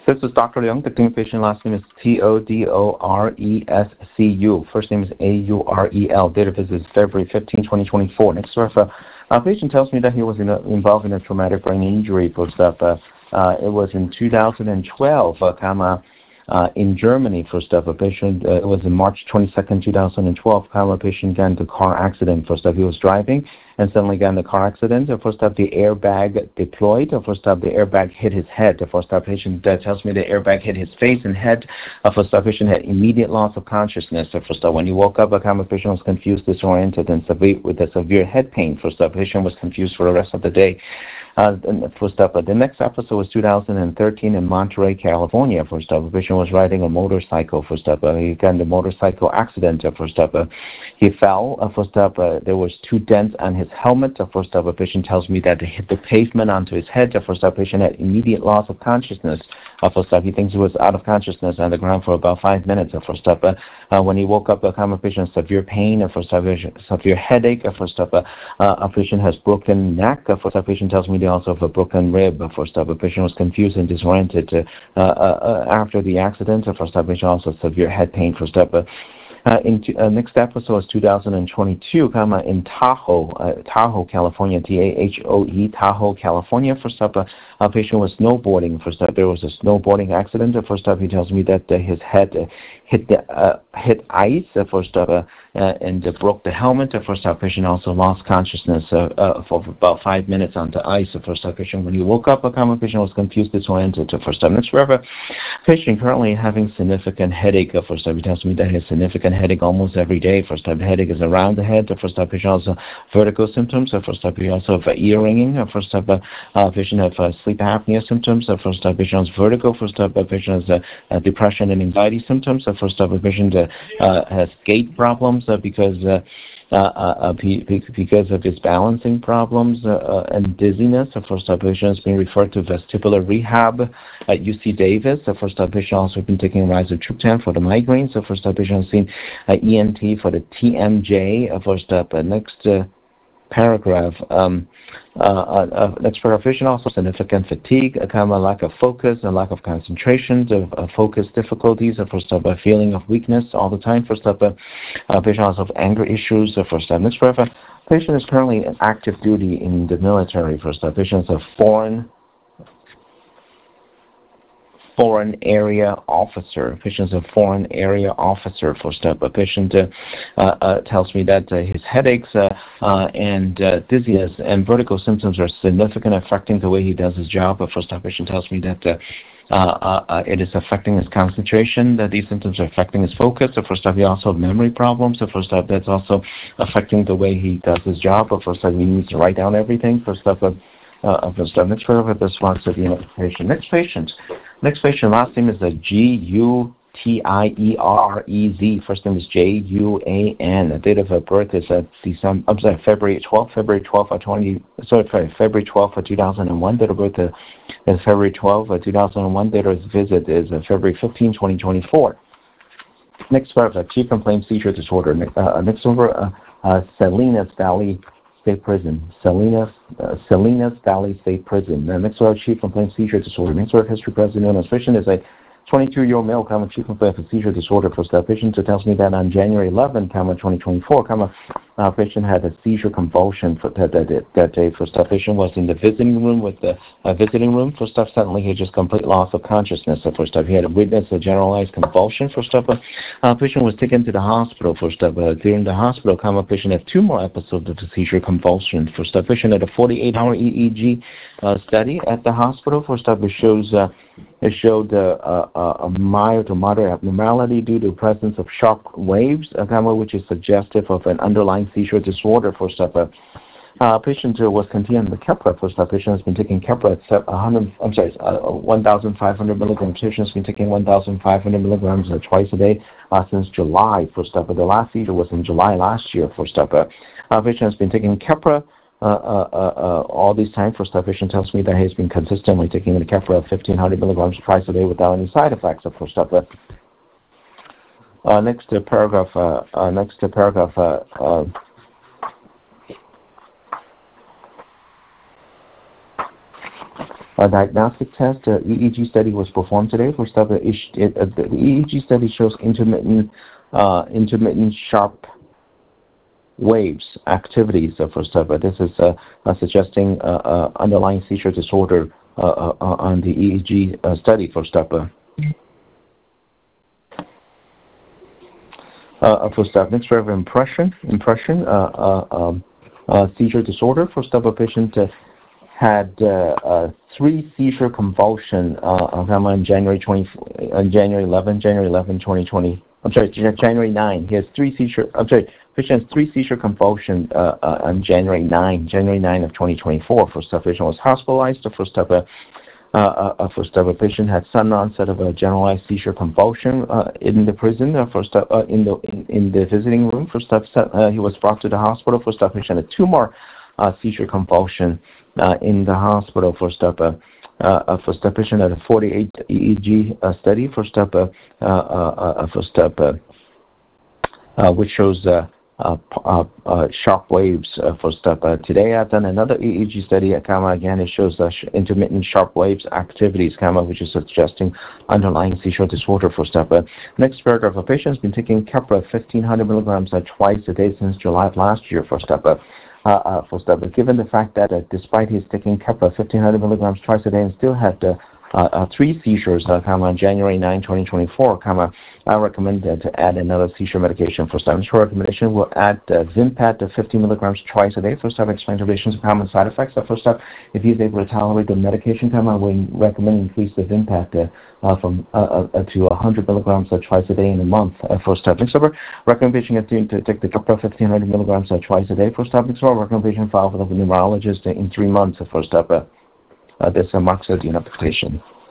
This is Dr. Liang. The clinic patient last name is Todorescu. First name is Aurel. Date of visit is February 15, 2024. Next refer. Patient tells me that he was involved in a traumatic brain injury. It was in 2012, in Germany. Patient, it was in March 22nd, 2012. Patient got into a car accident. He was driving and suddenly got in the car accident. The airbag deployed. The airbag hit his head. Patient tells me the airbag hit his face and head. Patient had immediate loss of consciousness. When he woke up, patient was confused, disoriented, and with a severe head pain. Patient was confused for the rest of the day. The next episode was 2013 in Monterey, California. Patient was riding a motorcycle. He got in a motorcycle accident. He fell. There was 2 dents on his helmet. Patient tells me that he hit the pavement onto his head. Patient had immediate loss of consciousness. He thinks he was out of consciousness on the ground for about 5 minutes. When he woke up, patient severe pain. Severe headache. Patient has broken neck. Patient tells me they also have a broken rib. Patient was confused and disoriented after the accident. Patient also severe head pain. Next episode is 2022, in Tahoe, California, Tahoe, Tahoe, California. Patient was snowboarding. There was a snowboarding accident. He tells me that his head hit ice. And broke the helmet. Patient also lost consciousness for about 5 minutes on the ice. Patient, when he woke up, patient was confused, disoriented. Next, patient currently having significant headache. He tells me that he has significant headache almost every day. Headache is around the head. Patient also vertigo symptoms. He also have ear ringing. Patient have sleep apnea symptoms. Patient has vertigo. Patient has depression and anxiety symptoms. Patient has gait problems because of his balancing problems and dizziness. Patient has been referred to vestibular rehab at UC Davis. Patient also been taking rizatriptan for the migraines. Patient has seen ENT for the TMJ. Next paragraph. Next paragraph. Patient also significant fatigue, lack of focus, and lack of concentration, focus difficulties, feeling of weakness all the time. Patient also have anger issues. Next paragraph. Patient is currently in active duty in the military. Patient is a foreign area officer. Patient is a foreign area officer. Patient tells me that his headaches and dizziness and vertigo symptoms are significant, affecting the way he does his job. Patient tells me that it is affecting his concentration, that these symptoms are affecting his focus. He also have memory problems. That's also affecting the way he does his job. He needs to write down everything. Next paragraph. This wants to be an patient. Next patient, last name is Gutierrez. First name is Juan. The date of birth is February 12th, 2001. Date of birth is February 12th, 2001. Date of visit is February 15, 2024. Next paragraph, chief complaint seizure disorder. Next over, Salinas Valley State Prison. Salinas Valley State Prison. Next one, chief complaint seizure disorder. Next one, history present illness. Patient is a 22-year-old male, chief complaint of seizure disorder. Patient tells me that on January 11, 2024, patient had a seizure convulsion that day. Patient was in the visiting room with the suddenly he just complete loss of consciousness. He had witnessed a generalized convulsion. Patient was taken to the hospital. During the hospital, patient had 2 more episodes of the seizure convulsion. Patient had a 48-hour EEG study at the hospital. It showed a mild to moderate abnormality due to the presence of shock waves, which is suggestive of an underlying seizure disorder. Patient was continuing the Keppra. Patient has been taking Keppra at 1,500 milligrams. Patient has been taking 1,500 milligrams twice a day since July. The last seizure was in July last year. Patient has been taking Keppra all this time. Patient tells me that he's been consistently taking the Keppra 1,500 milligrams twice a day without any side effects. Next paragraph. diagnostic test. The EEG study was performed today. First up, the EEG study shows intermittent sharp waves activities. First up, this is suggesting underlying seizure disorder on the EEG study. First up. First up, next we have impression, seizure disorder. First up, a patient had 3 seizure convulsion on January 11, 2020. January 9. He has 3 seizure. Patient has 3 seizure convulsion on January 9 of 2024. First up, patient was hospitalized. First up, a patient had sudden onset of a generalized seizure convulsion in the prison. First up, in the visiting room. First up, he was brought to the hospital. First up, patient had 2 more seizure convulsion in the hospital. First up, patient had a 48 EEG study. First up, which shows sharp waves. First up, today I've done another EEG study. Again, it shows intermittent sharp waves activities, which is suggesting underlying seizure disorder. First up, next paragraph, a patient has been taking Keppra 1,500 milligrams twice a day since July of last year. First up, given the fact that despite his taking Keppra 1,500 milligrams twice a day and still had 3 seizures on January 9, 2024, I recommend to add another seizure medication. First time, short recommendation will add Vimpat 50 milligrams twice a day. First time, explain to patients common side effects. First time, if he's able to tolerate the medication, I would recommend increase the Vimpat from to 100 milligrams twice a day in a month. First time, next over, recommendation is to take the Keppra 1,500 milligrams twice a day. First time, next over, recommendation file with a neurologist in 3 months. First up, this marks the interpretation.